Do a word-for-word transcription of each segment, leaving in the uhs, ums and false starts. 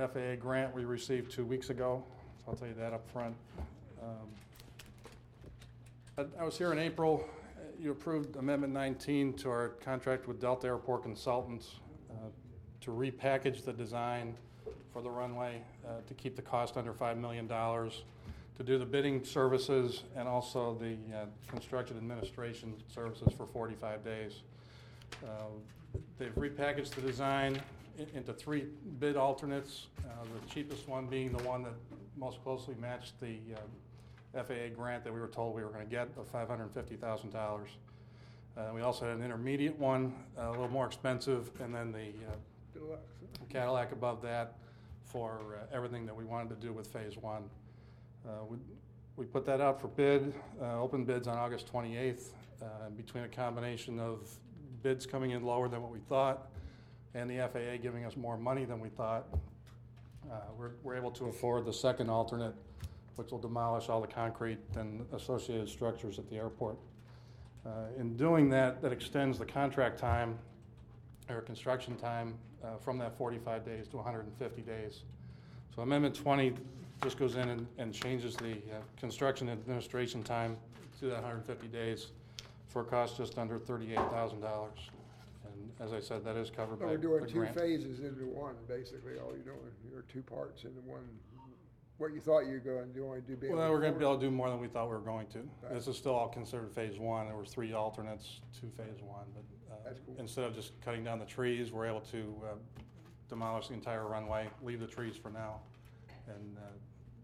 F A A grant we received two weeks ago, so I'll tell you that up front. Um, I, I was here in April. You approved Amendment nineteen to our contract with Delta Airport Consultants uh, to repackage the design for the runway, uh, to keep the cost under five million dollars, to do the bidding services and also the uh, construction administration services for forty-five days. Uh, they've repackaged the design in, into three bid alternates, uh, the cheapest one being the one that most closely matched the uh, F A A grant that we were told we were going to get of five hundred fifty thousand dollars. Uh, we also had an intermediate one, uh, a little more expensive, and then the uh, Cadillac above that for uh, everything that we wanted to do with phase one. Uh, we, we put that out for bid, uh, open bids on August twenty-eighth, uh, between a combination of bids coming in lower than what we thought and the F A A giving us more money than we thought. Uh, we're, we're able to afford the second alternate, which will demolish all the concrete and associated structures at the airport. Uh, in doing that, that extends the contract time or construction time uh, from that forty-five days to one hundred fifty days. So Amendment twenty just goes in and, and changes the uh, construction administration time to that one hundred fifty days for a cost just under thirty-eight thousand dollars. And as I said, that is covered So by we're doing the two grant. phases into one, basically, all you're doing, you're two parts into one. What you thought you were going to do, only do. Well, we're going to be able to do more than we thought we were going to. Right. This is still all considered phase one. There were three alternates to phase one, but uh, That's cool. instead of just cutting down the trees, we're able to uh, demolish the entire runway, leave the trees for now, and uh,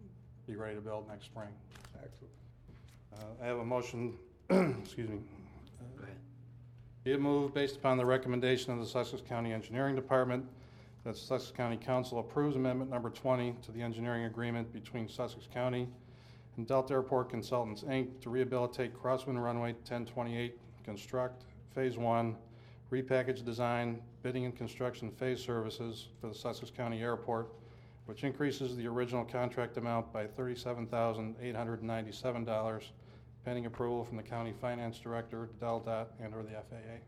be ready to build next spring. Excellent. Uh, I have a motion, excuse me. Go ahead. Be it moved based upon the recommendation of the Sussex County Engineering Department that Sussex County Council approves Amendment Number twenty to the engineering agreement between Sussex County and Delta Airport Consultants, Incorporated to rehabilitate Crosswind Runway ten twenty-eight, construct Phase one, repackage design, bidding and construction phase services for the Sussex County Airport, which increases the original contract amount by thirty-seven thousand eight hundred ninety-seven dollars, pending approval from the County Finance Director, DelDOT, and or the F A A.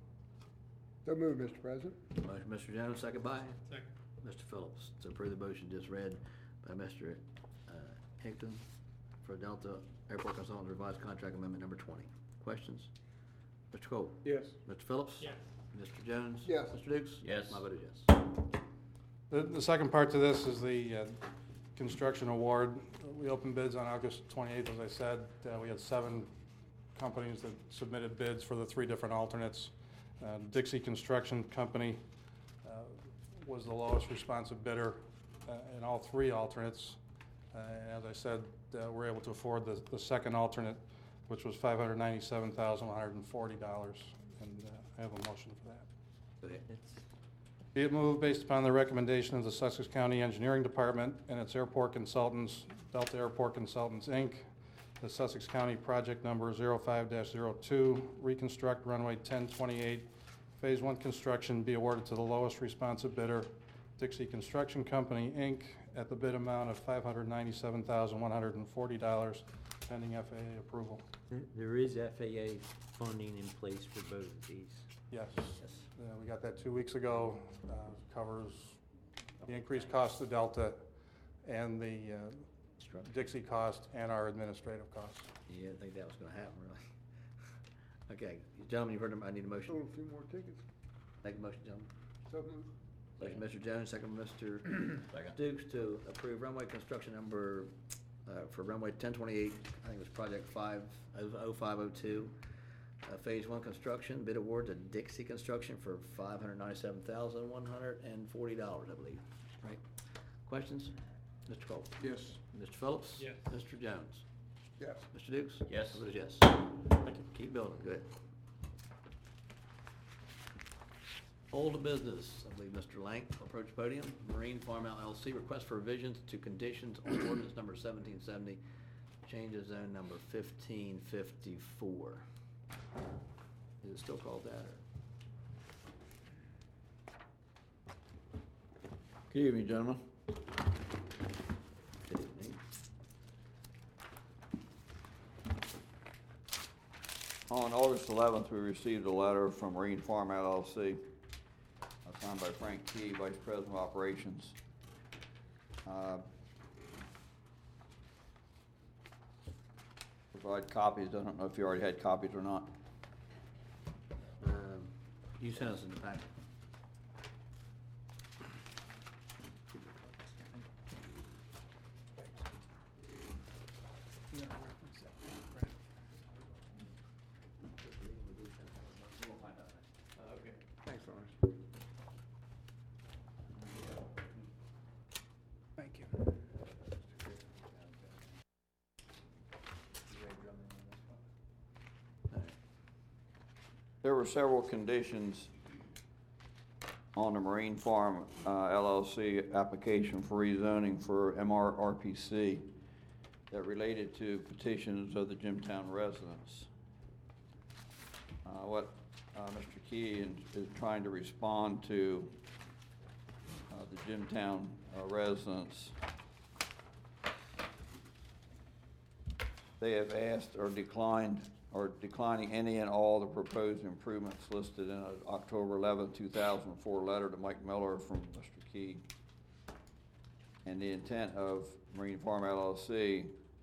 So move, Mister President. Motion, Mister Jones, second by? Second. Mister Phillips, to approve the motion just read by Mister uh, Hinkton for Delta Airport Consultants Revised Contract Amendment Number twenty. Questions? Mister Cole? Yes. Mister Phillips? Yes. Mister Jones? Yes. Mister Dukes? Yes. My vote is yes. The, the second part to this is the uh, construction award. We opened bids on August twenty-eighth, as I said. Uh, we had seven companies that submitted bids for the three different alternates. Uh, Dixie Construction Company uh, was the lowest responsive bidder uh, in all three alternates. Uh, and as I said, uh, we're able to afford the, the second alternate, which was five hundred ninety-seven thousand one hundred forty dollars. And uh, I have a motion for that. Go ahead. Be it moved based upon the recommendation of the Sussex County Engineering Department and its airport consultants, Delta Airport Consultants, Incorporated, the Sussex County project number zero five dash zero two, reconstruct runway ten twenty-eight, phase one construction be awarded to the lowest responsive bidder, Dixie Construction Company, Incorporated, at the bid amount of five hundred ninety-seven thousand one hundred forty dollars, pending F A A approval. There- There is F A A funding in place for both of these. Yes. Yes. Uh, we got that two weeks ago. Uh, covers the increased cost to Delta and the uh, Structure. Dixie cost and our administrative costs. Yeah, I didn't think that was gonna happen, really. Okay, gentlemen, you've heard them, I need a motion. Sold a few more tickets. Make a motion, gentlemen. So moved. Motion, Mister Jones, second by Mister Dukes to approve runway construction number, uh, for runway ten twenty-eight, I think it was project five, oh five oh two. Uh, phase one construction, bid award to Dixie Construction for five hundred ninety-seven thousand one hundred and forty dollars, I believe, right? Questions? Mister Cole? Yes. Mister Phillips? Yes. Mister Jones? Yes. Mister Dukes? Yes. My vote is yes. Thank you. Keep building, good. Old business, I believe Mister Lank will approach podium. Marine Farm L L C, request for revisions to conditions on ordinance number seventeen seventy, changes zone number fifteen fifty-four. Is it still called that, or? Good evening, gentlemen. Good evening. On August eleventh, we received a letter from Marine Farm L L C, signed by Frank Key, Vice President of Operations, Uh, Provide copies, I don't know if you already had copies or not. Um, You sent us in the packet. Thanks, Lawrence. Thank you. There were several conditions on the Marine Farm uh, L L C application for rezoning for M R R P C that related to petitions of the Jimtown residents. Uh, What uh, Mister Key is is trying to respond to uh, the Jimtown uh, residents. They have asked or declined or declining any and all the proposed improvements listed in an October eleventh, two thousand four letter to Mike Miller from Mister Key. And the intent of Marine Farm L L C,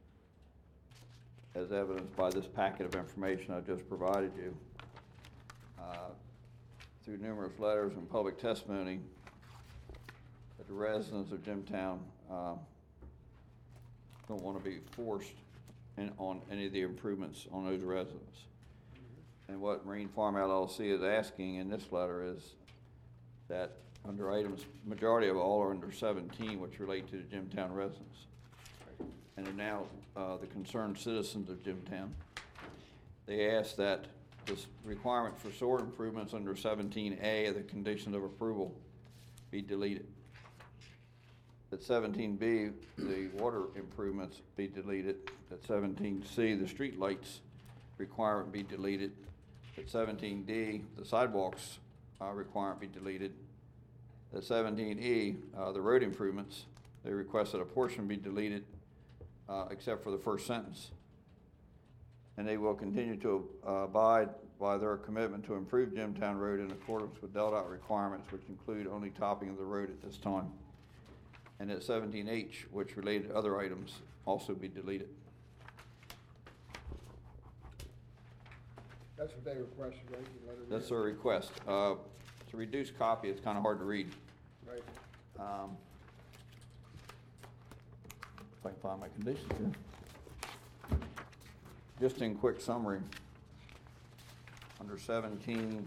as evidenced by this packet of information I just provided you, uh, through numerous letters and public testimony, that the residents of Jimtown uh, don't want to be forced in, on any of the improvements on those residents. And what Marine Farm L L C is asking in this letter is that under items, majority of all are under seventeen, which relate to the Jimtown residents. And are now uh, the concerned citizens of Jimtown. They ask that this requirement for sewer improvements under seventeen A of the conditions of approval be deleted. That seventeen B, the water improvements be deleted. That seventeen C, the street lights requirement be deleted. That seventeen D, the sidewalks uh, requirement be deleted. That seventeen E, uh, the road improvements, they request that a portion be deleted uh, except for the first sentence. And they will continue to uh, abide by their commitment to improve Jimtown Road in accordance with DelDOT requirements, which include only topping of the road at this time. And that seventeen H, which related to other items, also be deleted. That's what they requested, right? You let her That's read their request. Uh, to reduce copy, it's kind of hard to read. it, Right. Um, if I can find my conditions here. Just in quick summary, under seventeen,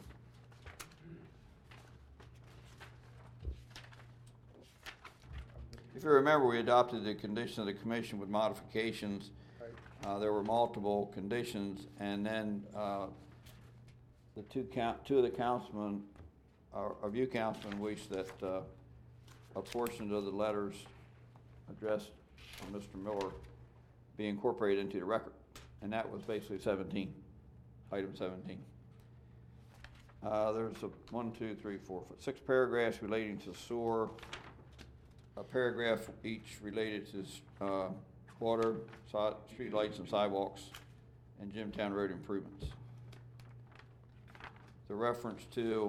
if you remember, we adopted the condition of the commission with modifications. Right. Uh, there were multiple conditions, and then uh, the two count, two of the councilmen, or of you councilmen, wished that uh, a portion of the letters addressed from Mister Miller be incorporated into the record, and that was basically seventeen, item seventeen. Uh, there's a one, two, three, four, five, six paragraphs relating to sewer, a paragraph each related to uh, water, side, street lights and sidewalks, and Jimtown road improvements. The reference to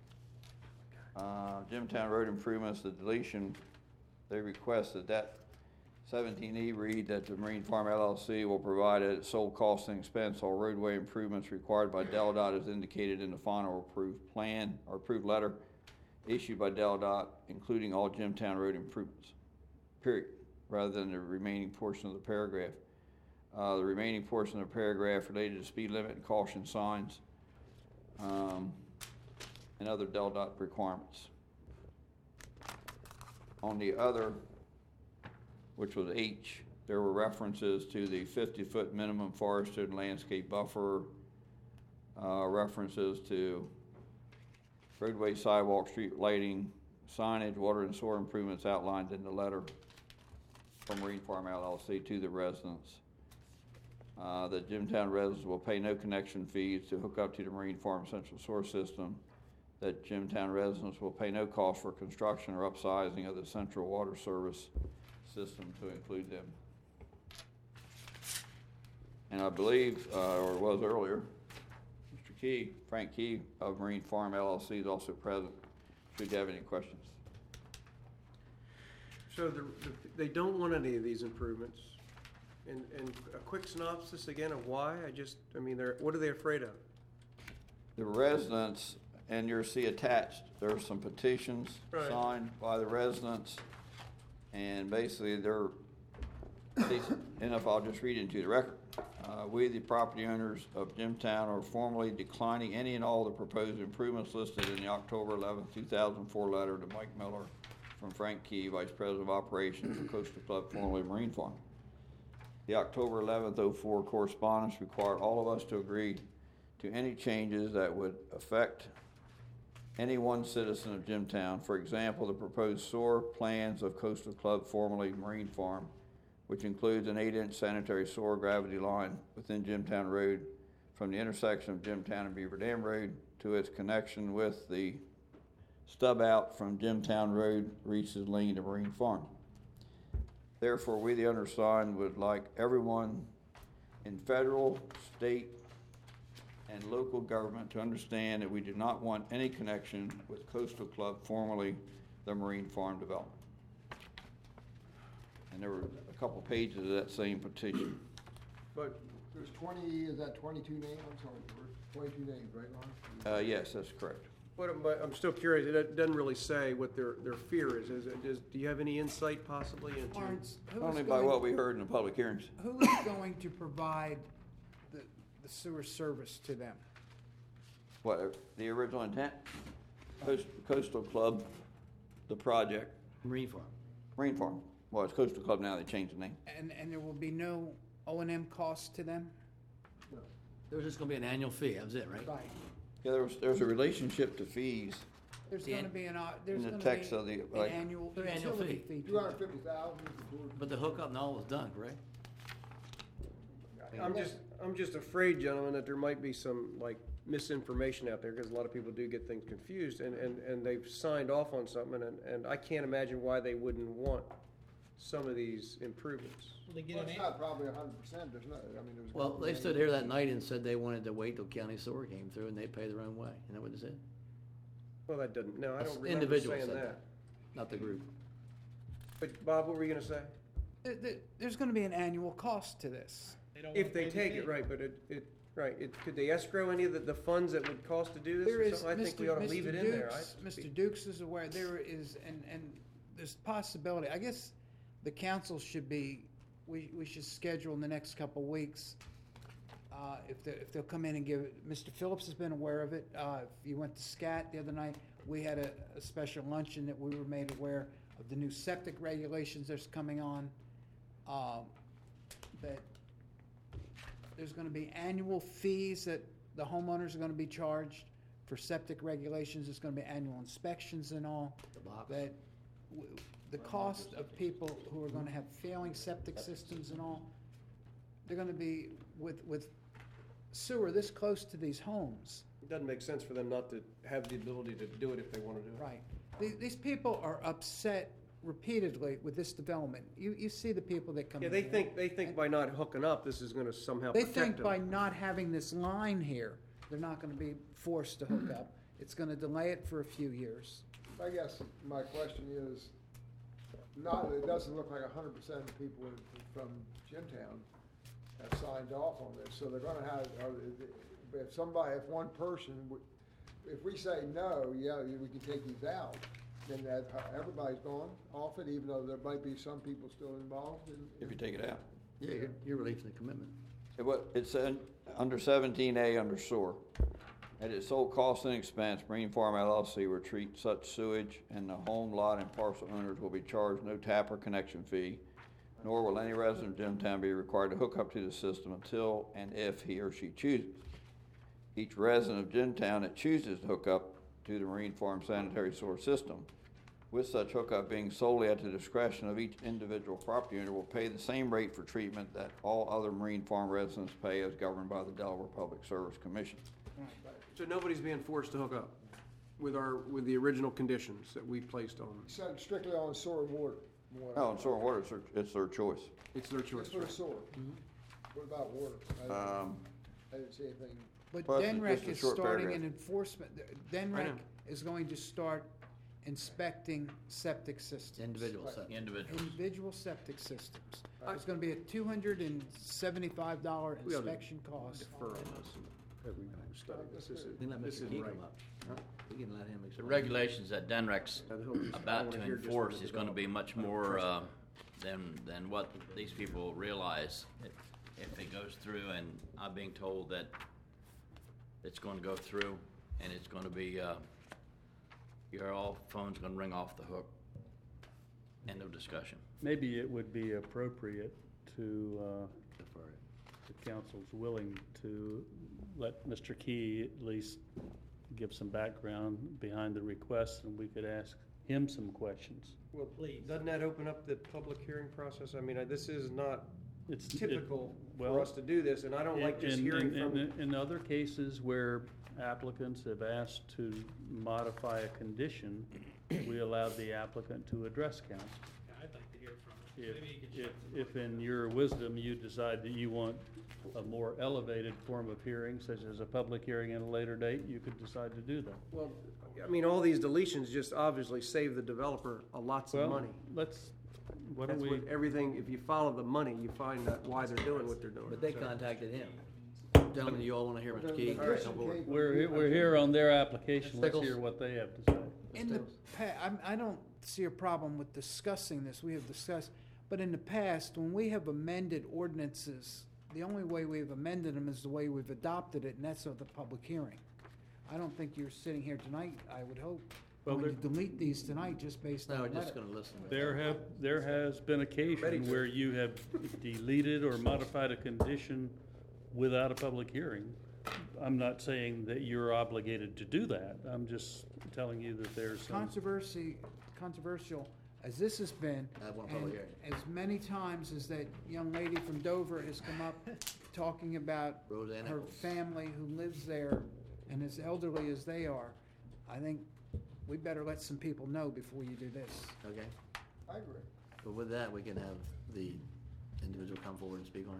uh, Jimtown road improvements, the deletion, they request that that seventeen E read that the Marine Farm L L C will provide at its sole cost and expense all roadway improvements required by DelDOT as indicated in the final approved plan or approved letter issued by DelDOT, including all Jimtown road improvements, period, rather than the remaining portion of the paragraph. Uh, the remaining portion of the paragraph related to speed limit and caution signs um, and other DelDOT requirements. On the other, which was H, there were references to the fifty-foot minimum forested and landscape buffer, uh, references to roadway, sidewalk, street lighting, signage, water and sewer improvements outlined in the letter from Marine Farm L L C to the residents. Uh, that Jimtown residents will pay no connection fees to hook up to the Marine Farm Central Sewer System. That Jimtown residents will pay no cost for construction or upsizing of the central water service system to include them. And I believe, uh, or was earlier, Mister Key, Frank Key of Marine Farm L L C is also present, should you have any questions. So the, the- they don't want any of these improvements. And, and a quick synopsis again of why, I just, I mean, they're, what are they afraid of? The residents, and you'll see attached, there are some petitions Right. signed by the residents, and basically they're, these- and if I'll just read into the record. Uh, we, the property owners of Jimtown, are formally declining any and all the proposed improvements listed in the October eleventh, two thousand four letter to Mike Miller from Frank Key, Vice President of Operations for Coastal Club, formerly Marine Farm. The October eleventh, oh four correspondence required all of us to agree to any changes that would affect any one citizen of Jimtown. For example, the proposed sewer plans of Coastal Club, formerly Marine Farm, which includes an eight-inch sanitary sewer gravity line within Jimtown Road from the intersection of Jimtown and Beaver Dam Road to its connection with the stub out from Jimtown Road reaches Lane to Marine Farm. Therefore, we, the undersigned, would like everyone in federal, state, and local government to understand that we do not want any connection with Coastal Club, formerly the Marine Farm Development. And there were a couple pages of that same petition. But, There's twenty, is that twenty-two names? I'm sorry, George. twenty-two names, right, Lon? Uh, yes, that's correct. but, I'm- but I'm still curious, it doesn't really say what their, their fear is. Is it, does, do you have any insight possibly into? Lawrence, who is Only by going- what we heard in the public hearings. Who is going to provide the, the sewer service to them? What, the original intent? Coast- Coastal Club, the project, Marine Farm. Marine Farm. Well, it's Coastal Club now, they changed the name. And, and there will be no O and M costs to them? There was just gonna be an annual fee, that was it, right? Right. Yeah, there was, there's a relationship to fees. There's The gonna an- be an, uh, there's in the gonna text be of the, an like- annual Their annual utility fee. fee Two to hundred them. fifty thousand, But the hookup and all was done, correct? I'm just, I'm just afraid, gentlemen, that there might be some, like, misinformation out there, because a lot of people do get things confused, and, and, and they've signed off on something, and, and I can't imagine why they wouldn't want some of these improvements. well, it's not probably a hundred percent, there's not, I mean, there's. a Well, couple they names. stood here that night and said they wanted to wait till county sewer came through and they'd pay their own way. Isn't that what they said? Well, that doesn't, no, I That's don't remember individual saying said that. that. Not the group. But Bob, what were you gonna say? There, there- there's gonna be an annual cost to this. If they take it, right, but it, it, right, it, could they escrow any of the, the funds that would cost to do this? There or is, something? I think we Mister ought to leave it in there. Dukes- I- Mister Dukes is aware, there is, and, and there's possibility, I guess the council should be, we, we should schedule in the next couple of weeks, uh, if they, if they'll come in and give, it. Mister Phillips has been aware of it, uh, if you went to SCAT the other night, we had a, a special luncheon that we were made aware of the new septic regulations that's coming on, um, that there's gonna be annual fees that the homeowners are gonna be charged for septic regulations, there's gonna be annual inspections and all. The box. That, w- the cost of people who are gonna have failing septic systems and all, they're gonna be with, with sewer this close to these homes. It doesn't make sense for them not to have the ability to do it if they wanna do it. Right. These, these people are upset repeatedly with this development. You, you see the people that come Yeah, in they here. think, they think by not hooking up, this is gonna somehow They protect think them. by not having this line here, they're not gonna be forced to hook up. It's gonna delay it for a few years. I guess my question is, not, it doesn't look like a hundred percent of people in- from Jimtown have signed off on this, so they're gonna have, are- if somebody, if one person, would- if we say no, yeah, we can take these out, then that, everybody's gone off it, even though there might be some people still involved in. If you take it out. Yeah, you're, you're releasing the commitment. It wa- It's in, under seventeen A under sewer. At its sole cost and expense, Marine Farm L L C will treat such sewage, and the home, lot, and parcel owners will be charged no tap or connection fee, nor will any resident of Jimtown be required to hook up to the system until and if he or she chooses. Each resident of Jimtown that chooses to hook up to the Marine Farm sanitary sewer system, with such hookup being solely at the discretion of each individual property owner, will pay the same rate for treatment that all other Marine Farm residents pay as governed by the Delaware Public Service Commission. So nobody's being forced to hook up with our, with the original conditions that we placed on them. So strictly on sewer and water. water. No, and sewer and water, it's their, it's their choice. It's their choice. Just for the sewer. What about water? I didn't- Um, I didn't see anything. But Well, it's DENREC just a is short starting paragraph. an enforcement, I DENREC know. is going to start inspecting septic systems. Individual septic. Individuals. Individual septic systems. It's gonna be a two hundred and seventy-five dollar We ought to inspection cost. Defer on this. Have we studied this? This is- We can let this Mister isn't Key right. come up. We can let him The explain. regulations that Denrex I hope he's- I about wanna to hear just enforce from is the gonna be much developer. more, uh, than, than what these people realize. If- If it goes through, and I'm being told that it's gonna go through, and it's gonna be, uh, your all phone's gonna ring off the hook. End of discussion. Maybe it would be appropriate to, uh, Defer it. if council's willing to let Mister Key at least give some background behind the request, and we could ask him some questions. Well, doesn't that open up the public hearing process? I mean, I- this is not It's it- typical well, for us to do this, and I don't like just in- hearing in- from. In, in other cases where applicants have asked to modify a condition, we allowed the applicant to address council. I'd like to hear from him. If, Maybe you could if, shed some if light. in your wisdom you decide that you want a more elevated form of hearing, such as a public hearing at a later date, you could decide to do that. Well, I mean, all these deletions just obviously save the developer a lots of Well, money. let's, why don't That's we, what, everything, if you follow the money, you find out why they're doing what they're doing. But they So- contacted him. Gentlemen, you all wanna hear Mister Key? The person Come forward. came- we're, we're here on their application, let's Pickles? hear what they have to say. In the pa, I'm, I don't see a problem with discussing this, we have discussed, but in the past, when we have amended ordinances, the only way we've amended them is the way we've adopted it, and that's at the public hearing. I don't think you're sitting here tonight, I would hope, Well, when you there- delete these tonight just based on No, the we're just letter. gonna listen. There have, there has been Ready occasion to. where you have deleted or modified a condition without a public hearing. I'm not saying that you're obligated to do that, I'm just telling you that there's some. Controversy, controversial as this has been, I have one public and hearing. as many times as that young lady from Dover has come up talking about Roseanne her Nichols. family who lives there and as elderly as they are, I think we better let some people know before you do this. Okay, I agree. but with that, we can have the individual come forward and speak on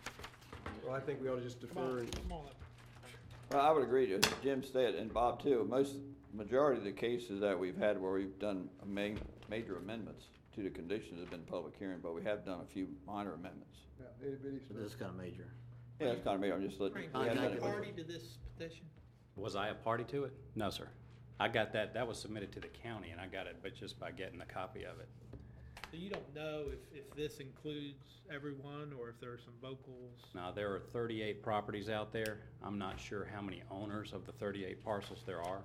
it. Well, I think we ought to just Come defer on, and come on up. Well, I would agree to Jim said, and Bob too, most, majority of the cases that we've had where we've done a ma- major amendments to the conditions have been public hearing, but we have done a few minor amendments. Yeah, itty bitty But stuff. this is kinda major. Yeah, it's kind of me, I'm just letting. Frank, we were haven't you done a it. party to this petition? Was I a party to it? No, sir. I got that, that was submitted to the county, and I got it, but just by getting a copy of it. So you don't know if, if this includes everyone or if there are some vocals? Now, there are thirty-eight properties out there. I'm not sure how many owners of the thirty-eight parcels there are.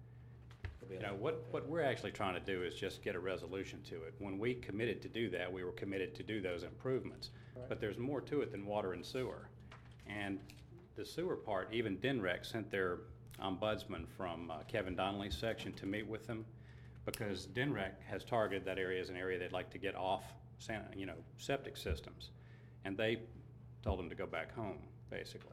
You know, what, what we're actually trying to do is just get a resolution to it. When we committed to do that, we were committed to do those improvements. But there's more to it than water and sewer. And the sewer part, even Denrex sent their ombudsman from uh, Kevin Donnelly's section to meet with them, because Denrex has targeted that area as an area they'd like to get off, san- you know, septic systems. And they told them to go back home, basically.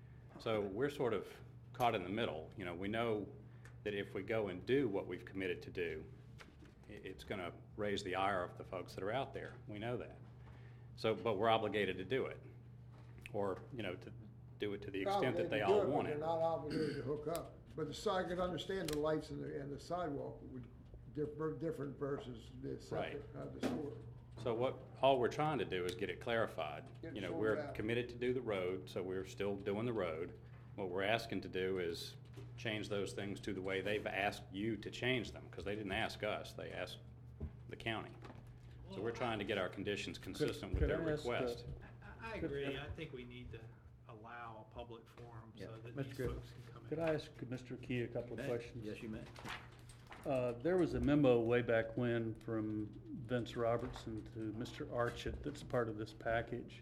So we're sort of caught in the middle. You know, we know that if we go and do what we've committed to do, i- it's gonna raise the ire of the folks that are out there. We know that. So, but we're obligated to do it, or, you know, to do it to the extent that they all Obligated to do want but it. They're not obligated to hook up. But the side, I can understand the lights and the, and the sidewalk would differ, different versus the septic, uh, the sewer. So what, all we're trying to do is get it clarified. Get it You know, sorted we're out. committed to do the road, so we're still doing the road. What we're asking to do is change those things to the way they've asked you to change them, because they didn't ask us, they asked the county. So we're trying to get our conditions consistent with could their I ask, uh, request. I, I agree. I think we need to allow a public forum so Yeah. that Mister these Griffin, folks can come in. Could I ask Mister Key a couple of May. questions? Yes, you may. Uh, there was a memo way back when from Vince Robertson to Mister Archit that's part of this package.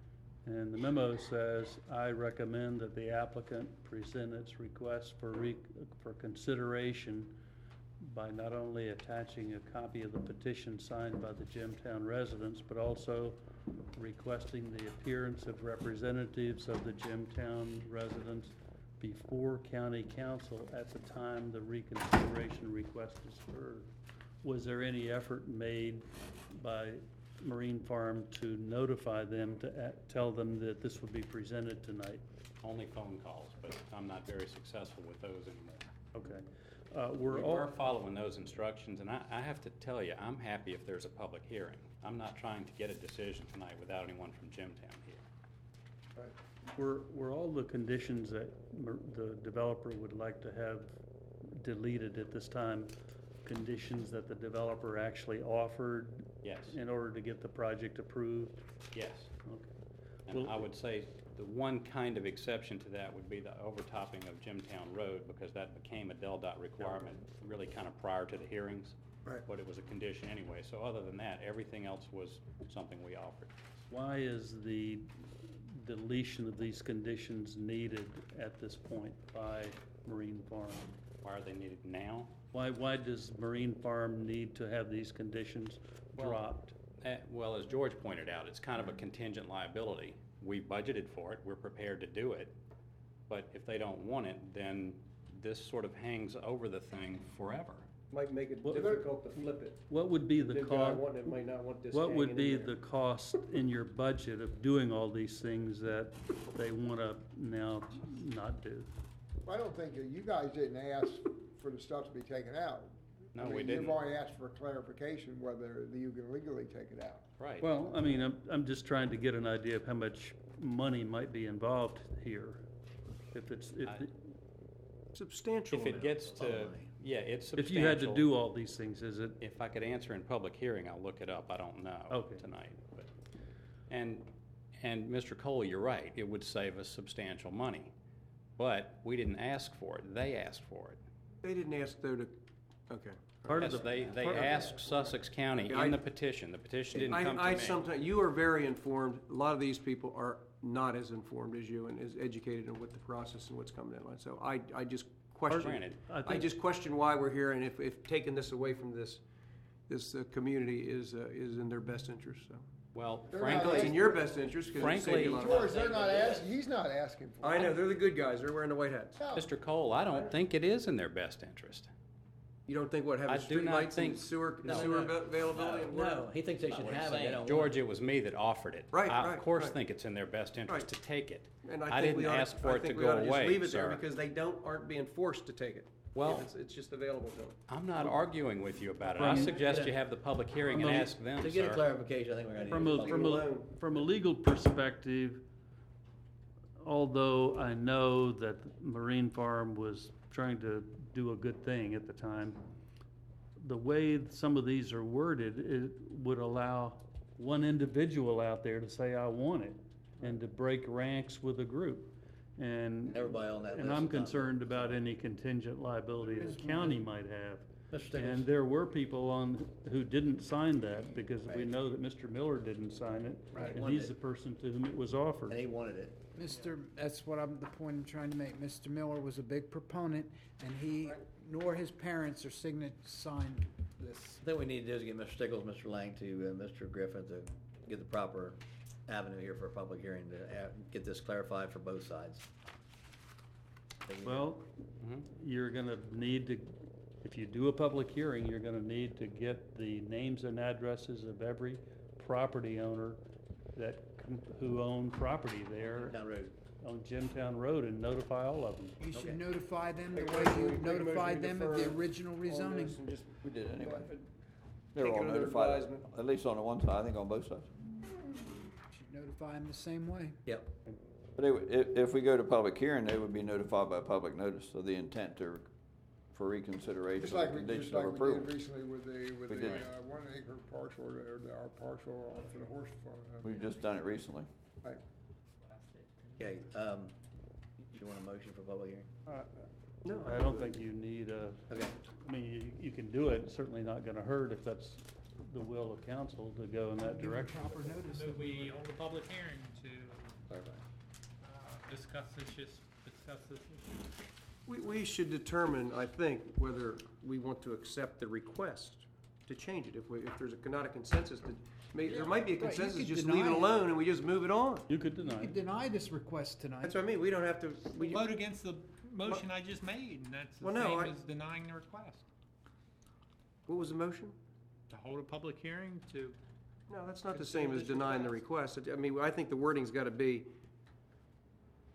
And the memo says, I recommend that the applicant present its request for re, for consideration by not only attaching a copy of the petition signed by the Jimtown residents, but also requesting the appearance of representatives of the Jimtown residents before county council at the time the reconsideration request is heard. Was there any effort made by Marine Farm to notify them, to a- tell them that this would be presented tonight? Only phone calls, but I'm not very successful with those anymore. Okay. uh, we're We all. were following those instructions, and I, I have to tell you, I'm happy if there's a public hearing. I'm not trying to get a decision tonight without anyone from Jimtown here. Were, were all the conditions that mer- the developer would like to have deleted at this time, conditions that the developer actually offered Yes, in order to get the project approved? yes. Okay. And Well- I would say the one kind of exception to that would be the overtopping of Jimtown Road, because that became a Del Dot requirement really kind of prior to the hearings. Right. But it was a condition anyway, so other than that, everything else was something we offered. Why is the deletion of these conditions needed at this point by Marine Farm? Why are they needed now? Why, why does Marine Farm need to have these conditions Well- dropped? Eh, Well, as George pointed out, it's kind of a contingent liability. We budgeted for it, we're prepared to do it, but if they don't want it, then this sort of hangs over the thing forever. Might make it Well, difficult to flip it. What would be the The guy cost? wanting it might not want this What would hanging be in the there. cost in your budget of doing all these things that they want to now not do? I don't think, that you guys didn't ask for the stuff to be taken out. No, I mean, we didn't. You've already asked for clarification whether you can legally take it out. Right. Well, I mean, I'm, I'm just trying to get an idea of how much money might be involved here. If it's, if, I- Substantial If it amount. gets to, yeah, it's if substantial. you had to do all these things, is it? If I could answer in public hearing, I'll look it up, I don't know Okay. tonight. But And, and Mister Cole, you're right, it would save us substantial money. But we didn't ask for it, they asked for it. They didn't ask though to, okay. Part of Yes, the- they, they part of- asked Sussex County I- in the petition, the petition didn't I, come to I me. sometimes, you are very informed. A lot of these people are not as informed as you and as educated in what the process and what's coming down the line. So I, I just question. Granted. I I think- just question why we're here and if, if taking this away from this, this uh, community is, uh, is in their best interest, so. Well, They're not Well, frankly, it's in your best interest because it saves you a lot of money. George, they're not asking, he's not asking for it. I know, they're the good guys. They're wearing the white hats. No. Mister Cole, I don't think it is in their best interest. You don't think what, I having do not streetlights and think- sewer, No. sewer av- availability and water? No, he thinks they should have it, they don't want George, it. it was me that offered it. Right, I right, of course right. think it's in their best interest to Right. take it. And I think we didn't oughta- ask for I it to think we go oughta just away, leave it there sir. because they don't, aren't being forced to take it. Well- It's, it's just available to them. I'm not arguing with you about it. I From- suggest you have the public hearing and From a- ask them, To get a sir. clarification, I think we're gonna need. From a a, public from a, alone. from a legal perspective, although I know that Marine Farm was trying to do a good thing at the time, the way some of these are worded, it would allow one individual out there to say, I want it, and to break ranks with a group. And, Everybody on that and list I'm is not- concerned about any contingent liability the county might have. Mister Stickles. And there were people on, who didn't sign that, because we know that Mister Miller didn't sign it. Right. And he's the person to whom it was offered. And he wanted it. Mister, that's what I'm, the point I'm trying to make. Mister Miller was a big proponent, and he, nor his parents are signet, signed this. I think we need to do is get Mister Stickles, Mister Lang, to uh, Mister Griffin to get the proper avenue here for a public hearing to uh, get this clarified for both sides. Think we- Well, Mhm. you're gonna need to, if you do a public hearing, you're gonna need to get the names and addresses of every property owner that, com- who own property there Down road. on Jimtown Road and notify all of them. You should Okay. notify them the Make a way motion- you make a motion notified to them of the defer original on rezoning. this and just We did anyway. Take They were it all under notified, advisement. at least on the one side, I think on both sides. Should notify them the same way. Yep. But they would- if, if we go to public hearing, they would be notified by public notice of the intent to, for reconsideration Just of the like we, just condition of like we approval. did recently with the, with We the, did. uh, one acre parcel, or the, our parcel for the horse farm. uh, We've just done it recently. Right. Okay, um, do you want a motion for public hearing? No, I don't think you need a, Okay. I mean, you, you can do it, it's certainly not gonna hurt if that's the will of council to go in that Give them direction. proper notice. So we hold a public hearing to, Clarify. uh, discuss this, just discuss this issue. We, we should determine, I think, whether we want to accept the request to change it. If we, if there's a, not a consensus, that, may, there might be a Right, you consensus, could just leave it deny it. alone and we just move it on. You could deny You it. deny this request tonight. That's what I mean, we don't have to, we, Vote against the motion I just made, and that's the Well, no, I- same as denying the request. what was the motion? To hold a public hearing to, No, that's not the Consider same as this denying the request. I mean, I think the wording's gotta be,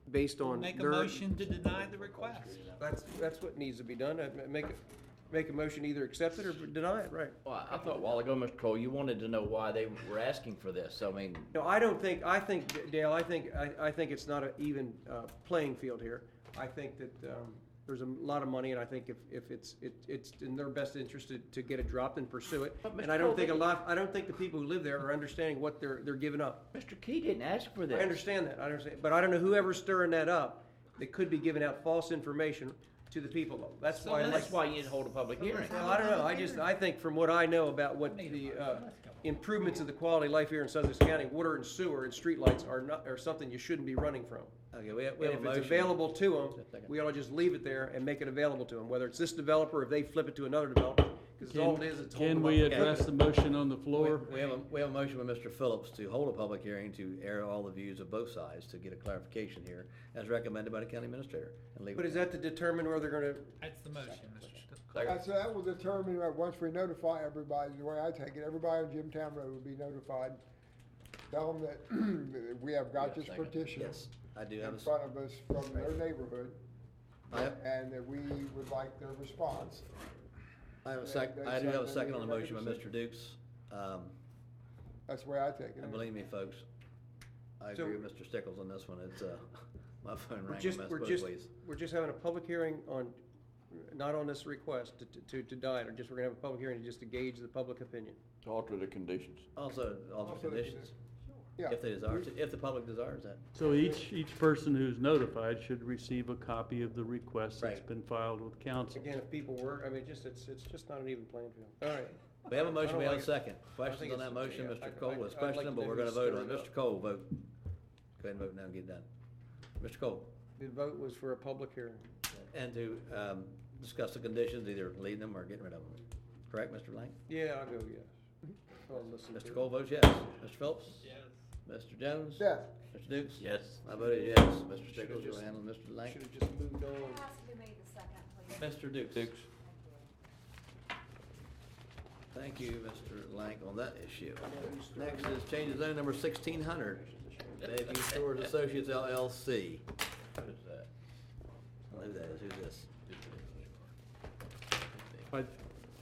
based on Make a their. motion to deny the request. That's, that's what needs to be done. Uh, Make, it- make a motion, either accept it or deny it, right? Well, I thought a while ago, Mister Cole, you wanted to know why they were asking for this. I mean, No, I don't think, I think, Dale, I think, I, I think it's not an even, uh, playing field here. I think that, um, there's a lot of money, and I think if, if it's, it, it's in their best interest to, to get it dropped and pursue it. But, And Mister I don't Cole, think a they- lot, I don't think the people who live there are understanding what they're, they're giving up. Mister Key didn't ask for this. I understand that, I understand, but I don't know whoever's stirring that up, that could be giving out false information to the people, though. That's why, I And like- that's why you need to hold a public hearing. well, I don't know, I just, I think from what I know about what the, uh, improvements of the quality of life here in Sussex County, water and sewer and streetlights are not, are something you shouldn't be running from. Okay, we have, we And have a if motion. it's available to Just a them, second. we ought to just leave it there and make it available to them, whether it's this developer, if they flip it to another developer, because all it is, it's holding Can them we up. address the motion on the We floor? we have a, we have a motion by Mister Phillips to hold a public hearing to air all the views of both sides, to get a clarification here, as recommended by the county administrator. and legal But is that to determine where they're gonna, That's the motion, Mister That's, that will determine, that once we notify everybody, the way I take it, everybody on Jimtown Road will be notified. Tell them that we have got this petition Yes, I do have in a, s- front of us from their neighborhood, I have, and that we would like their response. I have a They- sec, they I do said have a they second need on to the make a motion by Mister decision. Dukes. Um, That's the way I take it. and believe me, folks, I So- agree with Mister Stickles on this one. It's, uh, my phone we're rang a just, mess we're both just, ways. we're just having a public hearing on, not on this request to, to, to deny it, or just, we're gonna have a public hearing just to gauge the public opinion. To alter the conditions. Also, all the Also the conditions, Yeah. if they desire, to- if the public desires that. So each, each person who's notified should receive a copy of the request that's Right. been filed with council. Again, if people were, I mean, just, it's, it's just not an even playing field. All right. We have a motion, we don't have a like it. second. I Questions think on that it's- motion, yeah, Mister I- Cole I- was I'd like questioning, to but we're maybe gonna vote stir on it. it Mister up. Cole, vote. Go ahead and vote now and get it done. Mister Cole, The vote was for a public hearing. and to, um, discuss the conditions, either leaving them or getting rid of them. Correct, Mister Lang? Yeah, I'll go yes. I'll listen Mister to it. Cole votes yes. Mister Phillips? Yes. Mister Jones? Yes. Mister Dukes? Yes. I voted yes. Mister Stickles, just- you'll handle Mister Lang? Should've just moved on. Who has to made the second, please? Mister Dukes? Dukes. Thank you, Mister Lang, on that issue. Next is change of zone number sixteen hundred, Bayview Stores Associates L L C. What is that? I don't know who that is, who's this? I,